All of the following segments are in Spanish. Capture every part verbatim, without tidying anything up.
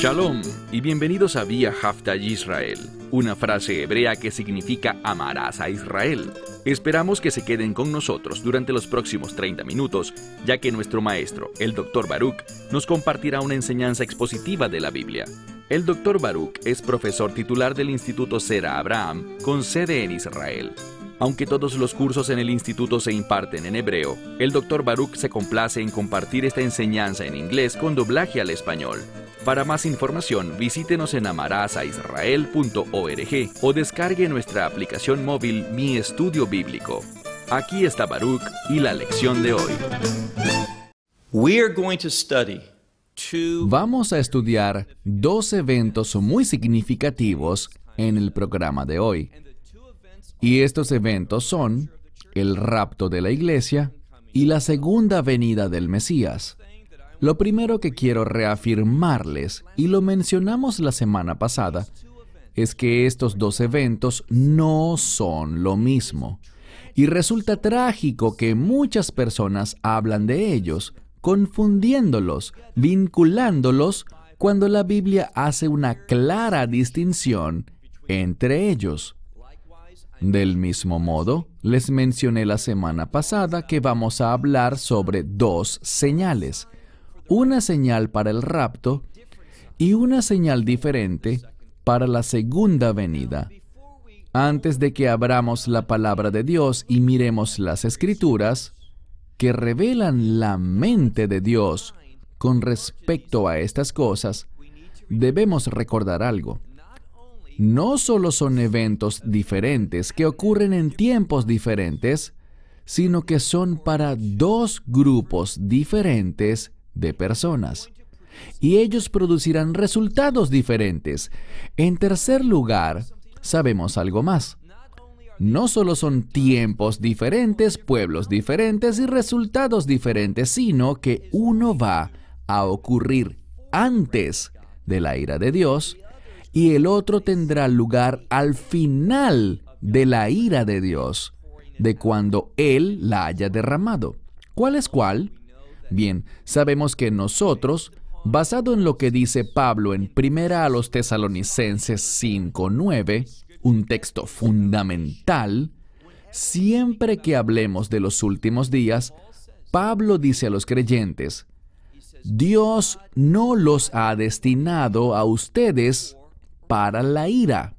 Shalom y bienvenidos a Vía Hafta Yisrael, una frase hebrea que significa amarás a Israel. Esperamos que se queden con nosotros durante los próximos treinta minutos, ya que nuestro maestro, el doctor Baruch, nos compartirá una enseñanza expositiva de la Biblia. El doctor Baruch es profesor titular del Instituto Sera Abraham, con sede en Israel. Aunque todos los cursos en el instituto se imparten en hebreo, el doctor Baruch se complace en compartir esta enseñanza en inglés con doblaje al español. Para más información, visítenos en amarasaisrael punto org o descargue nuestra aplicación móvil Mi Estudio Bíblico. Aquí está Baruch y la lección de hoy. We are going to study two... Vamos a estudiar dos eventos muy significativos en el programa de hoy. Y estos eventos son el rapto de la iglesia y la segunda venida del Mesías. Lo primero que quiero reafirmarles, y lo mencionamos la semana pasada, es que estos dos eventos no son lo mismo. Y resulta trágico que muchas personas hablan de ellos, confundiéndolos, vinculándolos, cuando la Biblia hace una clara distinción entre ellos. Del mismo modo, les mencioné la semana pasada que vamos a hablar sobre dos señales. Una señal para el rapto y una señal diferente para la segunda venida. Antes de que abramos la palabra de Dios y miremos las Escrituras, que revelan la mente de Dios con respecto a estas cosas, debemos recordar algo. No solo son eventos diferentes que ocurren en tiempos diferentes, sino que son para dos grupos diferentes de personas. Y ellos producirán resultados diferentes. En tercer lugar, sabemos algo más. No solo son tiempos diferentes, pueblos diferentes y resultados diferentes, sino que uno va a ocurrir antes de la ira de Dios y el otro tendrá lugar al final de la ira de Dios, de cuando Él la haya derramado. ¿Cuál es cuál? Bien, sabemos que nosotros, basado en lo que dice Pablo en Primera a los Tesalonicenses cinco nueve, un texto fundamental, siempre que hablemos de los últimos días, Pablo dice a los creyentes, Dios no los ha destinado a ustedes para la ira.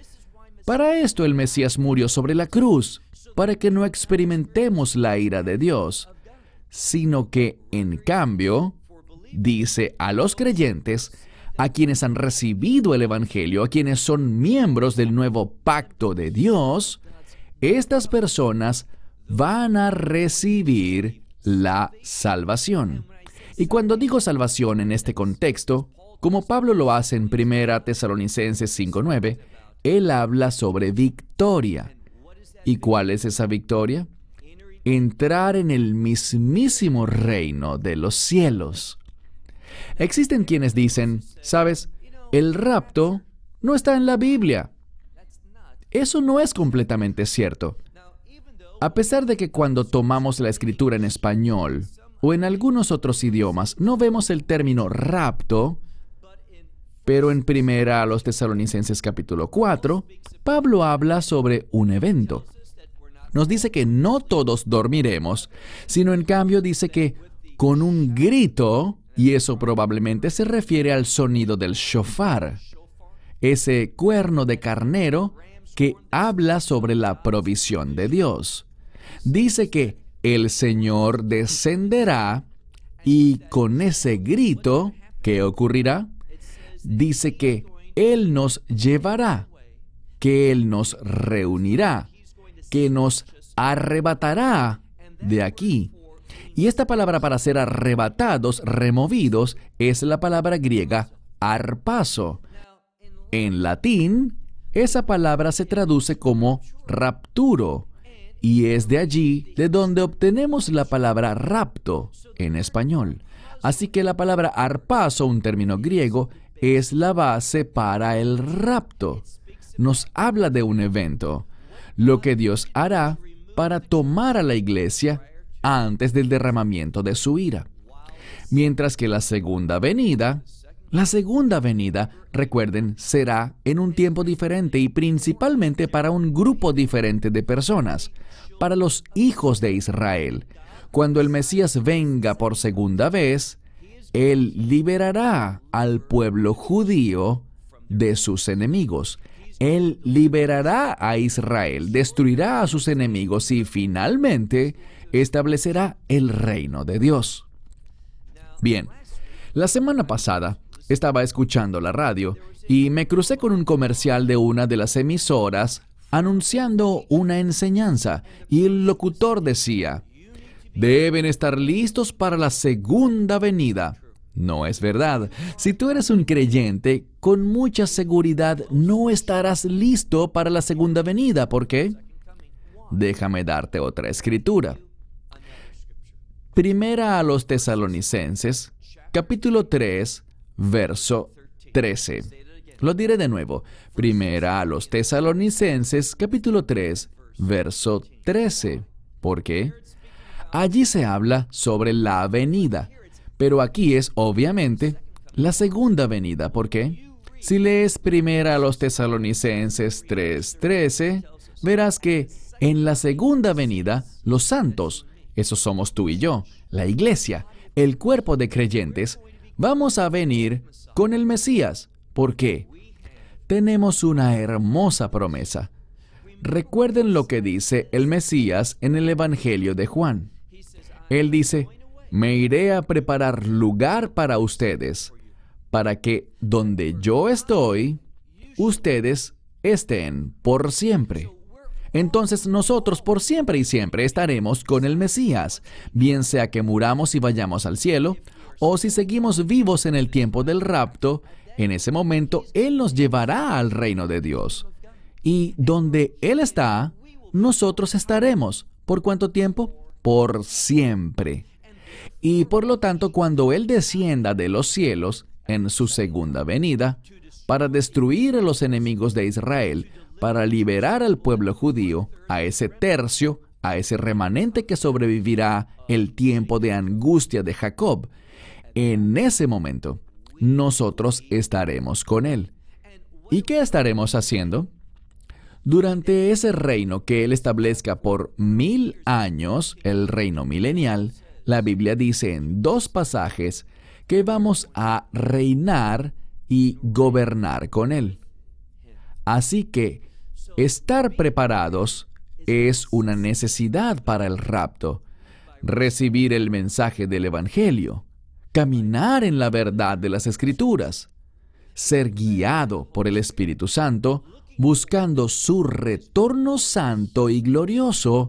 Para esto el Mesías murió sobre la cruz, para que no experimentemos la ira de Dios, sino que, en cambio, dice a los creyentes, a quienes han recibido el Evangelio, a quienes son miembros del nuevo pacto de Dios, estas personas van a recibir la salvación. Y cuando digo salvación en este contexto, como Pablo lo hace en Primera Tesalonicenses cinco nueve, él habla sobre victoria. ¿Y cuál es esa victoria? Entrar en el mismísimo reino de los cielos. Existen quienes dicen, ¿sabes? El rapto no está en la Biblia. Eso no es completamente cierto. A pesar de que cuando tomamos la escritura en español o en algunos otros idiomas no vemos el término rapto, pero en Primera a los Tesalonicenses capítulo cuatro, Pablo habla sobre un evento. Nos dice que no todos dormiremos, sino en cambio dice que con un grito, y eso probablemente se refiere al sonido del shofar, ese cuerno de carnero que habla sobre la provisión de Dios. Dice que el Señor descenderá y con ese grito, ¿qué ocurrirá? Dice que Él nos llevará, que Él nos reunirá, que nos arrebatará de aquí. Y esta palabra para ser arrebatados, removidos, es la palabra griega arpazo. En latín, esa palabra se traduce como rapturo, y es de allí de donde obtenemos la palabra rapto en español. Así que la palabra arpazo, un término griego, es la base para el rapto. Nos habla de un evento, lo que Dios hará para tomar a la iglesia antes del derramamiento de su ira. Mientras que la segunda venida La segunda venida, recuerden, será en un tiempo diferente y principalmente para un grupo diferente de personas, para los hijos de Israel. Cuando el Mesías venga por segunda vez, Él liberará al pueblo judío de sus enemigos. Él liberará a Israel, destruirá a sus enemigos y finalmente establecerá el reino de Dios. Bien, la semana pasada estaba escuchando la radio y me crucé con un comercial de una de las emisoras anunciando una enseñanza y el locutor decía: deben estar listos para la segunda venida. No es verdad. Si tú eres un creyente, con mucha seguridad no estarás listo para la segunda venida. ¿Por qué? Déjame darte otra escritura. Primera a los Tesalonicenses, capítulo tres, verso trece. Lo diré de nuevo. Primera a los Tesalonicenses, capítulo tres, verso trece. ¿Por qué? Allí se habla sobre la venida, pero aquí es, obviamente, la segunda venida. ¿Por qué? Si lees Primera a los Tesalonicenses tres trece, verás que en la segunda venida, los santos, esos somos tú y yo, la iglesia, el cuerpo de creyentes, vamos a venir con el Mesías. ¿Por qué? Tenemos una hermosa promesa. Recuerden lo que dice el Mesías en el Evangelio de Juan. Él dice: me iré a preparar lugar para ustedes, para que donde yo estoy, ustedes estén por siempre. Entonces nosotros por siempre y siempre estaremos con el Mesías, bien sea que muramos y vayamos al cielo, o si seguimos vivos en el tiempo del rapto, en ese momento Él nos llevará al reino de Dios. Y donde Él está, nosotros estaremos. ¿Por cuánto tiempo? Por siempre. Y por lo tanto, cuando Él descienda de los cielos en su segunda venida, para destruir a los enemigos de Israel, para liberar al pueblo judío, a ese tercio, a ese remanente que sobrevivirá el tiempo de angustia de Jacob, en ese momento, nosotros estaremos con Él. ¿Y qué estaremos haciendo? Durante ese reino que Él establezca por mil años, el reino milenial, la Biblia dice en dos pasajes que vamos a reinar y gobernar con Él. Así que estar preparados es una necesidad para el rapto. Recibir el mensaje del Evangelio, caminar en la verdad de las Escrituras, ser guiado por el Espíritu Santo, buscando su retorno santo y glorioso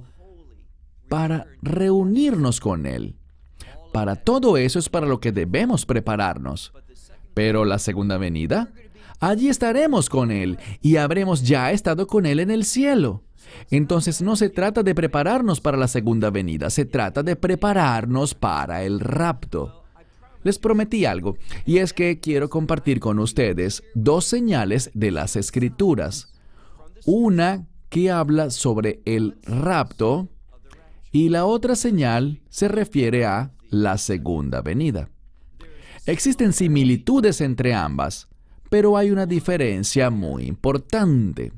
para reunirnos con Él. Para todo eso es para lo que debemos prepararnos. Pero la segunda venida, allí estaremos con Él y habremos ya estado con Él en el cielo. Entonces no se trata de prepararnos para la segunda venida, se trata de prepararnos para el rapto. Les prometí algo, y es que quiero compartir con ustedes dos señales de las Escrituras. Una que habla sobre el rapto y la otra señal se refiere a la segunda venida. Existen similitudes entre ambas, pero hay una diferencia muy importante.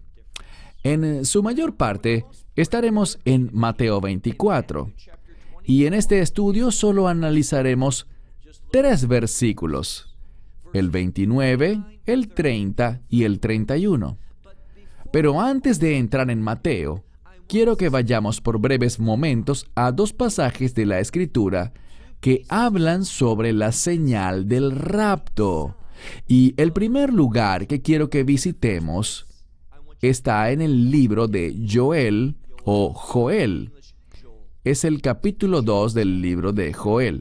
En su mayor parte, estaremos en Mateo veinticuatro, y en este estudio solo analizaremos tres versículos, el veintinueve, el treinta y el treinta y uno. Pero antes de entrar en Mateo, quiero que vayamos por breves momentos a dos pasajes de la Escritura que hablan sobre la señal del rapto. Y el primer lugar que quiero que visitemos está en el libro de Joel o Joel. Es el capítulo dos del libro de Joel.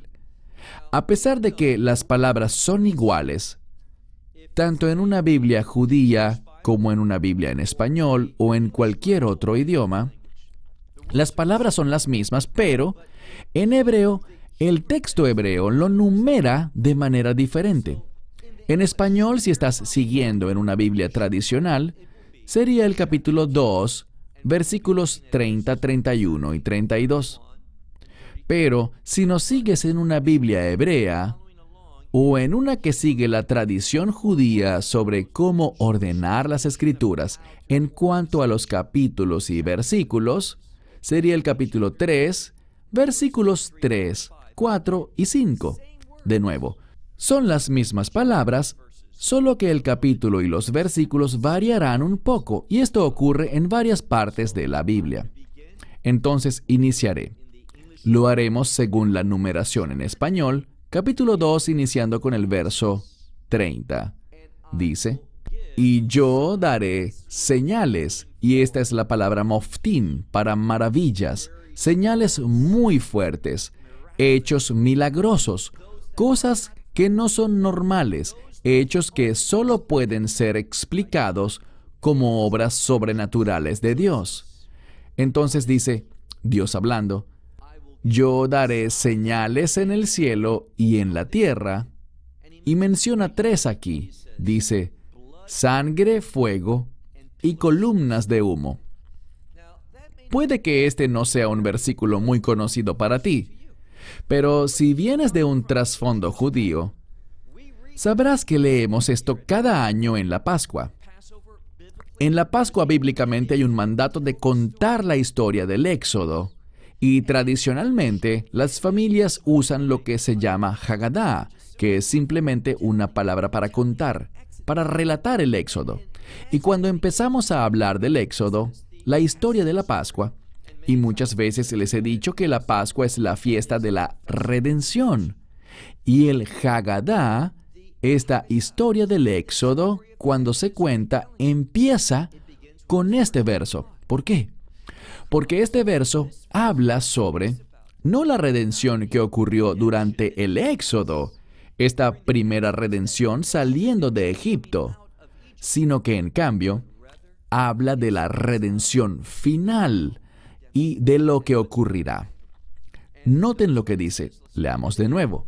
A pesar de que las palabras son iguales, tanto en una Biblia judía como en una Biblia en español o en cualquier otro idioma, las palabras son las mismas, pero en hebreo, el texto hebreo lo numera de manera diferente. En español, si estás siguiendo en una Biblia tradicional, sería el capítulo dos, versículos treinta, treinta y uno y treinta y dos. Pero si nos sigues en una Biblia hebrea, o en una que sigue la tradición judía sobre cómo ordenar las escrituras en cuanto a los capítulos y versículos, sería el capítulo tres, versículos tres, cuatro y cinco. De nuevo, son las mismas palabras, solo que el capítulo y los versículos variarán un poco, y esto ocurre en varias partes de la Biblia. Entonces iniciaré. Lo haremos según la numeración en español, capítulo dos, iniciando con el verso treinta. Dice, y yo daré señales, y esta es la palabra moftín, para maravillas, señales muy fuertes, hechos milagrosos, cosas que no son normales, hechos que solo pueden ser explicados como obras sobrenaturales de Dios. Entonces dice, Dios hablando, yo daré señales en el cielo y en la tierra, y menciona tres aquí. Dice, sangre, fuego y columnas de humo. Puede que este no sea un versículo muy conocido para ti, pero si vienes de un trasfondo judío, sabrás que leemos esto cada año en la Pascua. En la Pascua bíblicamente hay un mandato de contar la historia del Éxodo, y tradicionalmente las familias usan lo que se llama Haggadah, que es simplemente una palabra para contar, para relatar el Éxodo. Y cuando empezamos a hablar del Éxodo, la historia de la Pascua, y muchas veces les he dicho que la Pascua es la fiesta de la redención, y el Haggadah, esta historia del Éxodo, cuando se cuenta, empieza con este verso. ¿Por qué? Porque este verso habla sobre, no la redención que ocurrió durante el Éxodo, esta primera redención saliendo de Egipto, sino que en cambio, habla de la redención final y de lo que ocurrirá. Noten lo que dice. Leamos de nuevo.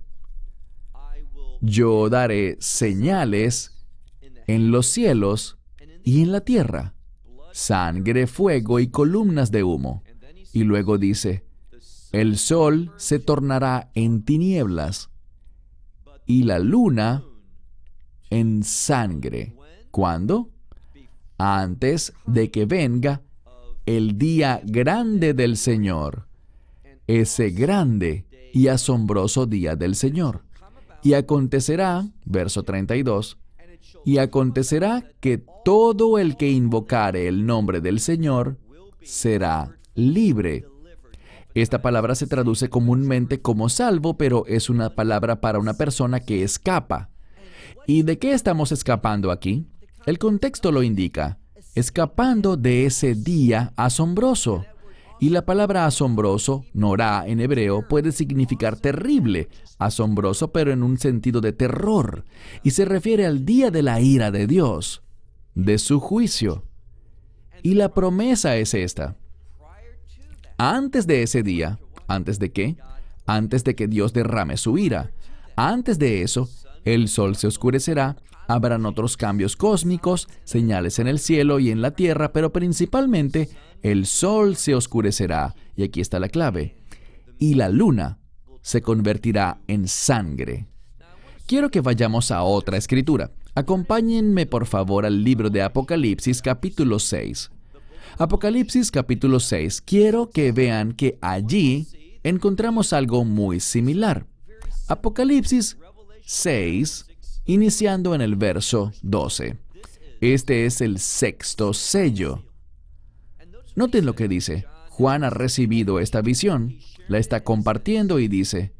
Yo daré señales en los cielos y en la tierra, sangre, fuego y columnas de humo. Y luego dice, el sol se tornará en tinieblas y la luna en sangre. ¿Cuándo? Antes de que venga el día grande del Señor, ese grande y asombroso día del Señor. Y acontecerá, verso treinta y dos, y acontecerá que todo el que invocare el nombre del Señor será libre. Esta palabra se traduce comúnmente como salvo, pero es una palabra para una persona que escapa. ¿Y de qué estamos escapando aquí? El contexto lo indica, escapando de ese día asombroso. Y la palabra asombroso, norá en hebreo, puede significar terrible, asombroso pero en un sentido de terror, y se refiere al día de la ira de Dios, de su juicio. Y la promesa es esta. Antes de ese día, ¿antes de qué? Antes de que Dios derrame su ira. Antes de eso, el sol se oscurecerá, habrán otros cambios cósmicos, señales en el cielo y en la tierra, pero principalmente el sol se oscurecerá, y aquí está la clave, y la luna se convertirá en sangre. Quiero que vayamos a otra escritura. Acompáñenme por favor al libro de Apocalipsis capítulo seis. Apocalipsis capítulo seis. Quiero que vean que allí encontramos algo muy similar. Apocalipsis seis, iniciando en el verso doce. Este es el sexto sello. Noten lo que dice. Juan ha recibido esta visión, la está compartiendo y dice,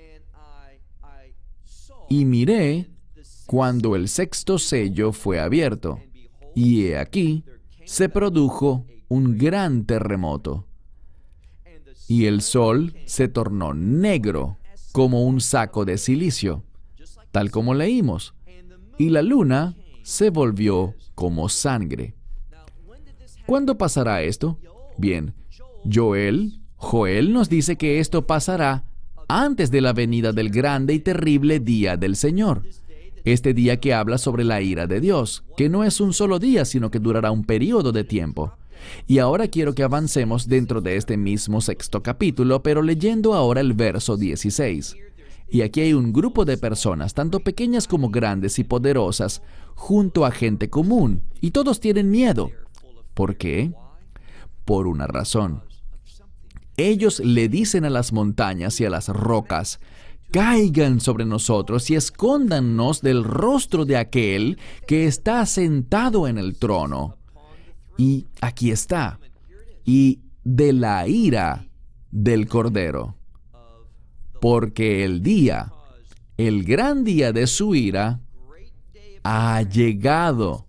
y miré cuando el sexto sello fue abierto, y he aquí, se produjo un gran terremoto, y el sol se tornó negro como un saco de silicio, tal como leímos, y la luna se volvió como sangre. ¿Cuándo pasará esto? Bien, Joel, Joel nos dice que esto pasará antes de la venida del grande y terrible día del Señor. Este día que habla sobre la ira de Dios, que no es un solo día, sino que durará un periodo de tiempo. Y ahora quiero que avancemos dentro de este mismo sexto capítulo, pero leyendo ahora el verso dieciséis. Y aquí hay un grupo de personas, tanto pequeñas como grandes y poderosas, junto a gente común. Y todos tienen miedo. ¿Por qué? Por una razón. Ellos le dicen a las montañas y a las rocas: caigan sobre nosotros y escóndannos del rostro de aquel que está sentado en el trono. Y aquí está. Y de la ira del Cordero. Porque el día, el gran día de su ira, ha llegado.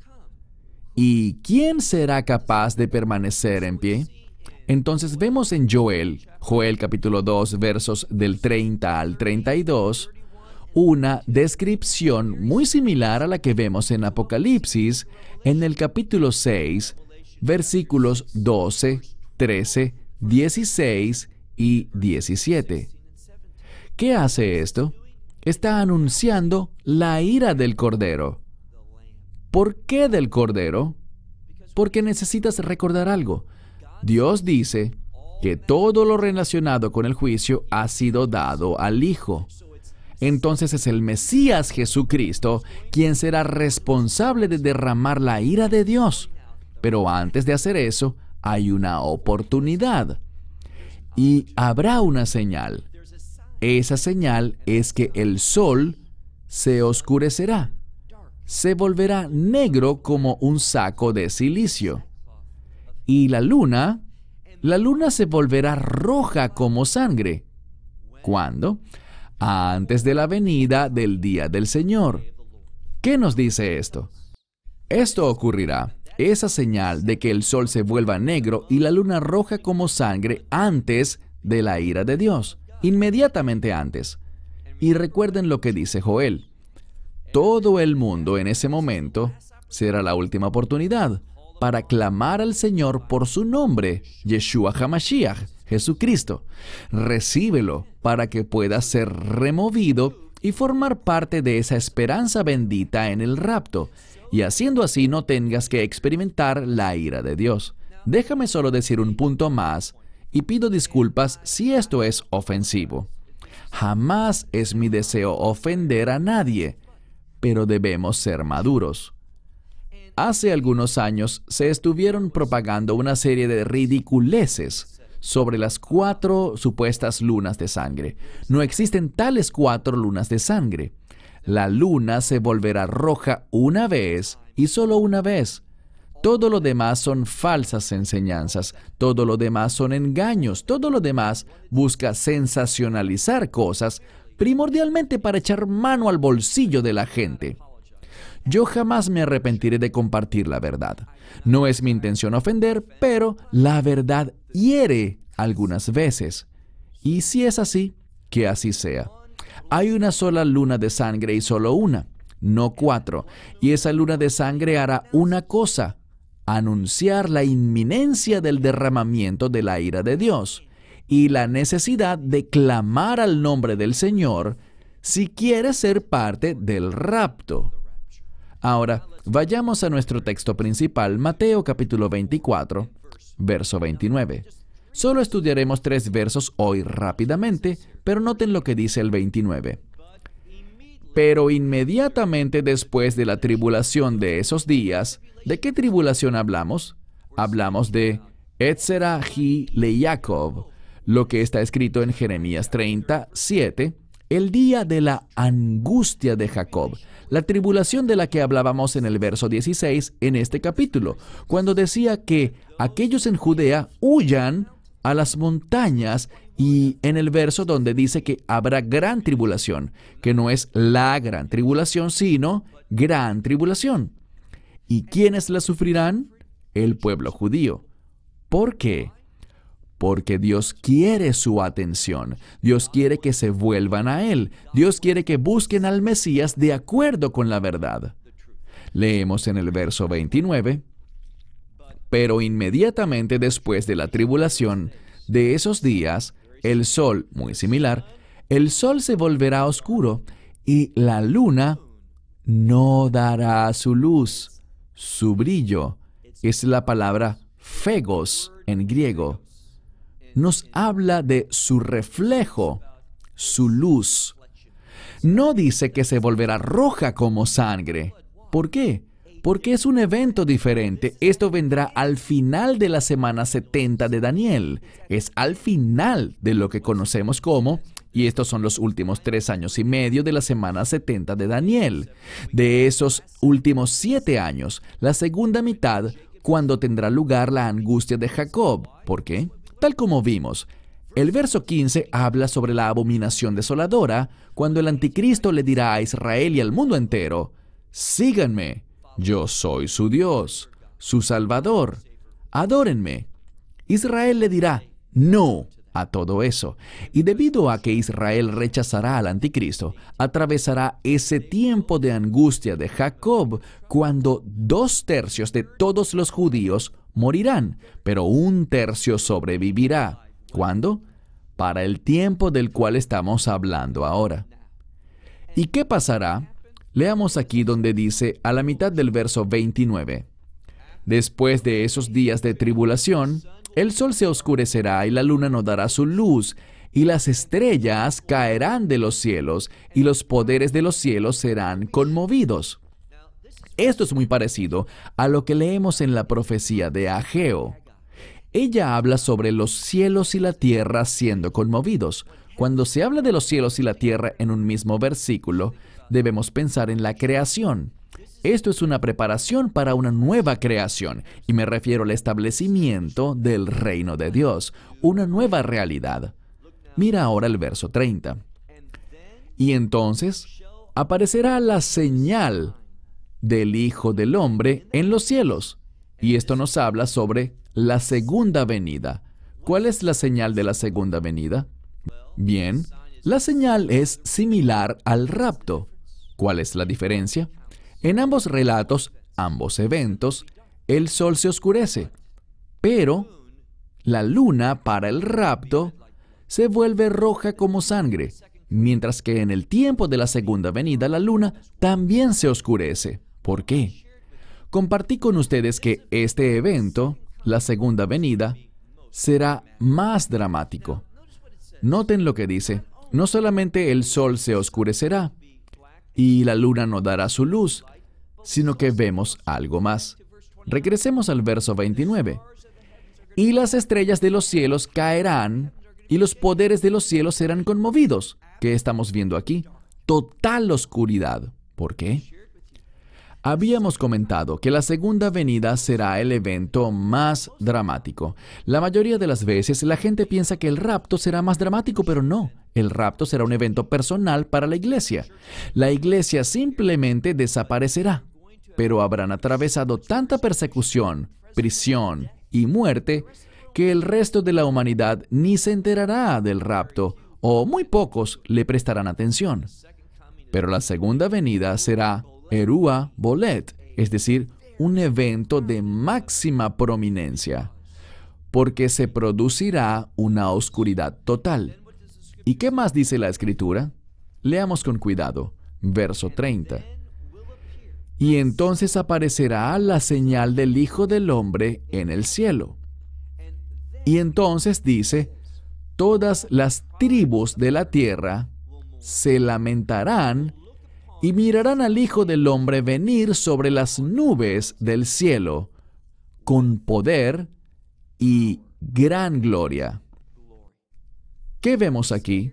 ¿Y quién será capaz de permanecer en pie? Entonces vemos en Joel, Joel capítulo dos, versos del treinta al treinta y dos, una descripción muy similar a la que vemos en Apocalipsis, en el capítulo seis, versículos doce, trece, dieciséis y diecisiete. ¿Qué hace esto? Está anunciando la ira del Cordero. ¿Por qué del Cordero? Porque necesitas recordar algo. Dios dice que todo lo relacionado con el juicio ha sido dado al Hijo. Entonces es el Mesías Jesucristo quien será responsable de derramar la ira de Dios. Pero antes de hacer eso, hay una oportunidad. Y habrá una señal. Esa señal es que el sol se oscurecerá. Se volverá negro como un saco de silicio. Y la luna, la luna se volverá roja como sangre. ¿Cuándo? Antes de la venida del día del Señor. ¿Qué nos dice esto? Esto ocurrirá, esa señal de que el sol se vuelva negro y la luna roja como sangre antes de la ira de Dios, inmediatamente antes. Y recuerden lo que dice Joel. Todo el mundo en ese momento será la última oportunidad para clamar al Señor por su nombre, Yeshua HaMashiach, Jesucristo. Recíbelo para que pueda ser removido y formar parte de esa esperanza bendita en el rapto, y haciendo así no tengas que experimentar la ira de Dios. Déjame solo decir un punto más, y pido disculpas si esto es ofensivo. Jamás es mi deseo ofender a nadie, pero debemos ser maduros. Hace algunos años se estuvieron propagando una serie de ridiculeces sobre las cuatro supuestas lunas de sangre. No existen tales cuatro lunas de sangre. La luna se volverá roja una vez y solo una vez. Todo lo demás son falsas enseñanzas, todo lo demás son engaños, todo lo demás busca sensacionalizar cosas, primordialmente para echar mano al bolsillo de la gente. Yo jamás me arrepentiré de compartir la verdad. No es mi intención ofender, pero la verdad hiere algunas veces. Y si es así, que así sea. Hay una sola luna de sangre y solo una, no cuatro. Y esa luna de sangre hará una cosa: anunciar la inminencia del derramamiento de la ira de Dios y la necesidad de clamar al nombre del Señor si quiere ser parte del rapto. Ahora, vayamos a nuestro texto principal, Mateo capítulo veinticuatro, verso veintinueve. Solo estudiaremos tres versos hoy rápidamente, pero noten lo que dice el veintinueve. Pero inmediatamente después de la tribulación de esos días, ¿de qué tribulación hablamos? Hablamos de Etzera hi le Jacob, lo que está escrito en Jeremías treinta, siete, el día de la angustia de Jacob, la tribulación de la que hablábamos en el verso dieciséis en este capítulo, cuando decía que aquellos en Judea huyan a las montañas, y en el verso donde dice que habrá gran tribulación, que no es la gran tribulación, sino gran tribulación. ¿Y quiénes la sufrirán? El pueblo judío. ¿Por qué? Porque Dios quiere su atención. Dios quiere que se vuelvan a Él. Dios quiere que busquen al Mesías de acuerdo con la verdad. Leemos en el verso veintinueve. Pero inmediatamente después de la tribulación de esos días, el sol, muy similar, el sol se volverá oscuro y la luna no dará su luz. Su brillo es la palabra phegos en griego. Nos habla de su reflejo, su luz. No dice que se volverá roja como sangre. ¿Por qué? Porque es un evento diferente. Esto vendrá al final de la semana setenta de Daniel. Es al final de lo que conocemos como, y estos son los últimos tres años y medio de la semana setenta de Daniel. De esos últimos siete años, la segunda mitad, cuando tendrá lugar la angustia de Jacob. ¿Por qué? Tal como vimos, el verso quince habla sobre la abominación desoladora, cuando el anticristo le dirá a Israel y al mundo entero: síganme, yo soy su Dios, su Salvador, adórenme. Israel le dirá no a todo eso, y debido a que Israel rechazará al anticristo, atravesará ese tiempo de angustia de Jacob, cuando dos tercios de todos los judíos morirán, pero un tercio sobrevivirá. ¿Cuándo? Para el tiempo del cual estamos hablando ahora. ¿Y qué pasará? Leamos aquí donde dice, a la mitad del verso veintinueve, después de esos días de tribulación, el sol se oscurecerá y la luna no dará su luz, y las estrellas caerán de los cielos, y los poderes de los cielos serán conmovidos. Esto es muy parecido a lo que leemos en la profecía de Ageo. Ella habla sobre los cielos y la tierra siendo conmovidos. Cuando se habla de los cielos y la tierra en un mismo versículo, debemos pensar en la creación. Esto es una preparación para una nueva creación, y me refiero al establecimiento del reino de Dios, una nueva realidad. Mira ahora el verso treinta. Y entonces aparecerá la señal del Hijo del Hombre en los cielos. Y esto nos habla sobre la segunda venida. ¿Cuál es la señal de la segunda venida? Bien, la señal es similar al rapto. ¿Cuál es la diferencia? En ambos relatos, ambos eventos, el sol se oscurece, pero la luna para el rapto se vuelve roja como sangre, mientras que en el tiempo de la segunda venida la luna también se oscurece. ¿Por qué? Compartí con ustedes que este evento, la segunda venida, será más dramático. Noten lo que dice, no solamente el sol se oscurecerá y la luna no dará su luz, sino que vemos algo más. Regresemos al verso veintinueve. Y las estrellas de los cielos caerán, y los poderes de los cielos serán conmovidos. ¿Qué estamos viendo aquí? Total oscuridad. ¿Por qué? Habíamos comentado que la segunda venida será el evento más dramático. La mayoría de las veces la gente piensa que el rapto será más dramático, pero no. El rapto será un evento personal para la iglesia. La iglesia simplemente desaparecerá, pero habrán atravesado tanta persecución, prisión y muerte que el resto de la humanidad ni se enterará del rapto, o muy pocos le prestarán atención. Pero la segunda venida será Erua Bolet, es decir, un evento de máxima prominencia, porque se producirá una oscuridad total. ¿Y qué más dice la Escritura? Leamos con cuidado, verso treinta. Y entonces aparecerá la señal del Hijo del Hombre en el cielo. Y entonces dice, todas las tribus de la tierra se lamentarán y mirarán al Hijo del Hombre venir sobre las nubes del cielo, con poder y gran gloria. ¿Qué vemos aquí?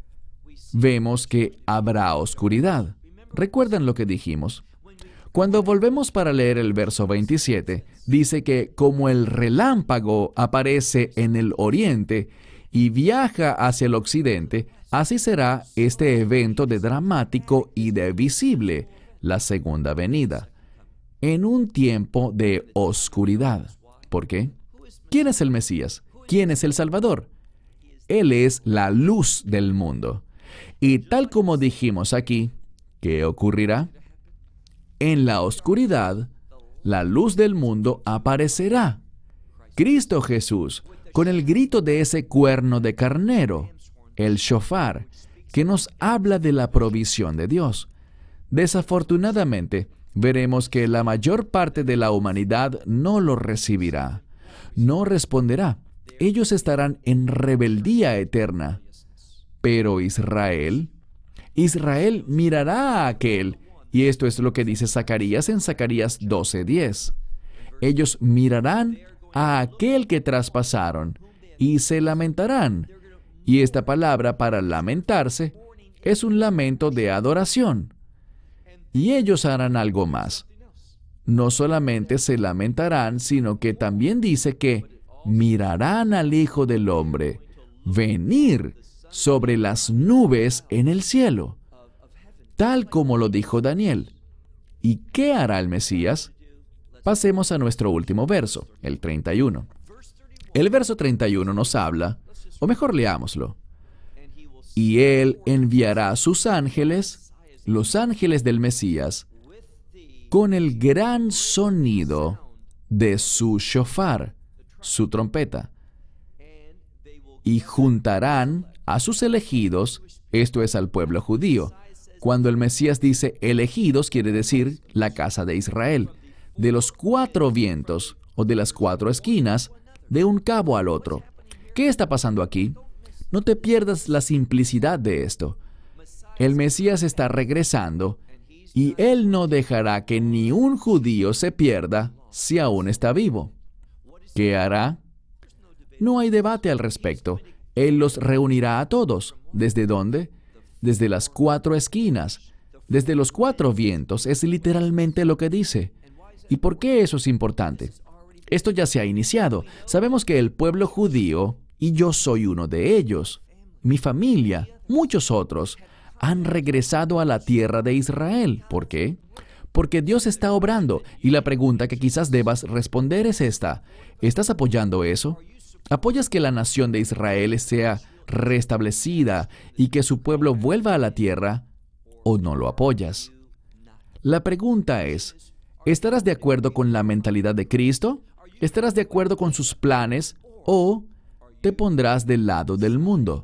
Vemos que habrá oscuridad. ¿Recuerdan lo que dijimos? Cuando volvemos para leer el verso veintisiete, dice que como el relámpago aparece en el oriente y viaja hacia el occidente, así será este evento de dramático y de visible, la segunda venida, en un tiempo de oscuridad. ¿Por qué? ¿Quién es el Mesías? ¿Quién es el Salvador? Él es la luz del mundo. Y tal como dijimos aquí, ¿qué ocurrirá? En la oscuridad, la luz del mundo aparecerá. Cristo Jesús, con el grito de ese cuerno de carnero, el shofar, que nos habla de la provisión de Dios. Desafortunadamente, veremos que la mayor parte de la humanidad no lo recibirá, no responderá. Ellos estarán en rebeldía eterna. Pero Israel, Israel mirará a aquel, y esto es lo que dice Zacarías en Zacarías doce diez. Ellos mirarán a aquel que traspasaron y se lamentarán. Y esta palabra para lamentarse es un lamento de adoración. Y ellos harán algo más. No solamente se lamentarán, sino que también dice que mirarán al Hijo del Hombre venir sobre las nubes en el cielo, tal como lo dijo Daniel. ¿Y qué hará el Mesías? Pasemos a nuestro último verso, el treinta y uno. El verso treinta y uno nos habla, o mejor leámoslo. Y Él enviará a sus ángeles, los ángeles del Mesías, con el gran sonido de su shofar, su trompeta, y juntarán a sus elegidos, esto es al pueblo judío. Cuando el Mesías dice elegidos, quiere decir la casa de Israel, de los cuatro vientos o de las cuatro esquinas, de un cabo al otro. ¿Qué está pasando aquí? No te pierdas la simplicidad de esto. El Mesías está regresando y Él no dejará que ni un judío se pierda si aún está vivo. ¿Qué hará? No hay debate al respecto. Él los reunirá a todos. ¿Desde dónde? Desde las cuatro esquinas. Desde los cuatro vientos es literalmente lo que dice. ¿Y por qué eso es importante? Esto ya se ha iniciado. Sabemos que el pueblo judío, y yo soy uno de ellos, mi familia, muchos otros, han regresado a la tierra de Israel. ¿Por qué? Porque Dios está obrando, y la pregunta que quizás debas responder es esta. ¿Estás apoyando eso? ¿Apoyas que la nación de Israel sea restablecida y que su pueblo vuelva a la tierra, o no lo apoyas? La pregunta es, ¿estarás de acuerdo con la mentalidad de Cristo? ¿Estarás de acuerdo con sus planes o te pondrás del lado del mundo?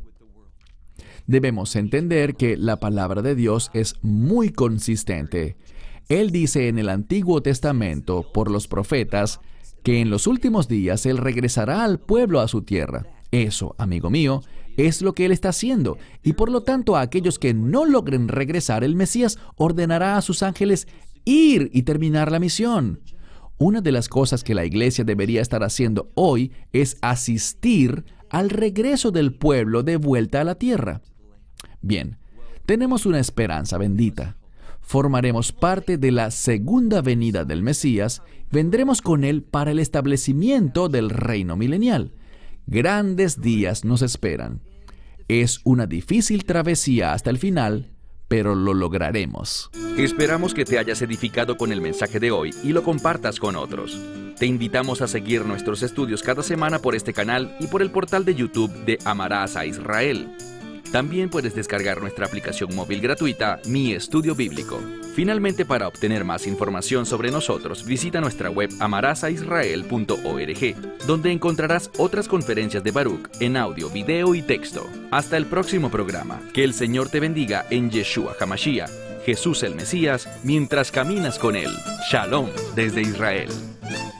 Debemos entender que la palabra de Dios es muy consistente. Él dice en el Antiguo Testamento, por los profetas, que en los últimos días Él regresará al pueblo a su tierra. Eso, amigo mío, es lo que Él está haciendo. Y por lo tanto, a aquellos que no logren regresar, el Mesías ordenará a sus ángeles ir y terminar la misión. Una de las cosas que la iglesia debería estar haciendo hoy es asistir al regreso del pueblo de vuelta a la tierra. Bien, tenemos una esperanza bendita. Formaremos parte de la segunda venida del Mesías, vendremos con Él para el establecimiento del reino milenial. Grandes días nos esperan. Es una difícil travesía hasta el final, pero lo lograremos. Esperamos que te hayas edificado con el mensaje de hoy y lo compartas con otros. Te invitamos a seguir nuestros estudios cada semana por este canal y por el portal de YouTube de Amarás a Israel. También puedes descargar nuestra aplicación móvil gratuita, Mi Estudio Bíblico. Finalmente, para obtener más información sobre nosotros, visita nuestra web amarás a israel punto org, donde encontrarás otras conferencias de Baruch en audio, video y texto. Hasta el próximo programa. Que el Señor te bendiga en Yeshua HaMashiach, Jesús el Mesías, mientras caminas con Él. Shalom desde Israel.